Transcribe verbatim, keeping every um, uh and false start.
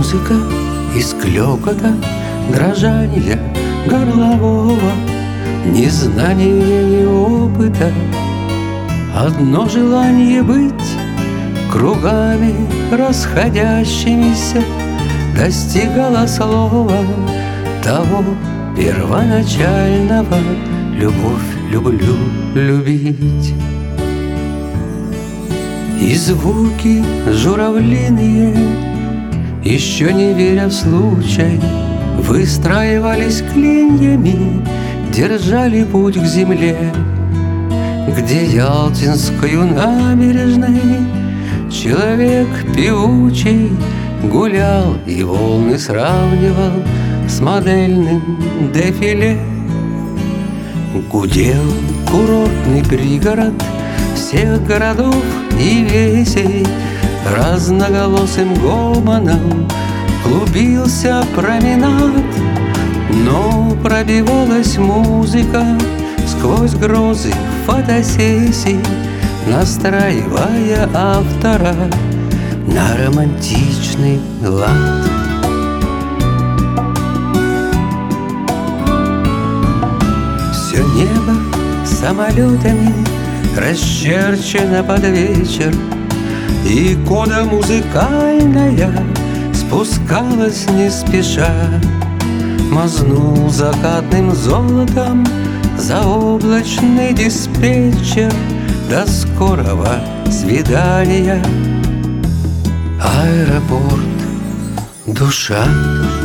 музыка из клёкота, дрожания горлового, ни знания, ни опыта, одно желание быть кругами расходящимися достигало слова того первоначального: любовь, люблю, любить. И звуки журавлиные, еще не веря в случай, выстраивались клиньями, держали путь к земле, где Ялтинскою набережной человек певучий гулял и волны сравнивал с модельным дефиле. Гудел курортный пригород всех городов и весей, разноголосым гомоном клубился променад, но пробивалась музыка сквозь грозы фотосессий, настраивая автора на романтичный лад. Все небо самолетами расчерчено под вечер, и кода музыкальная спускалась не спеша. Мазнул закатным золотом заоблачный диспетчер. До скорого свидания. Аэропорт, душа.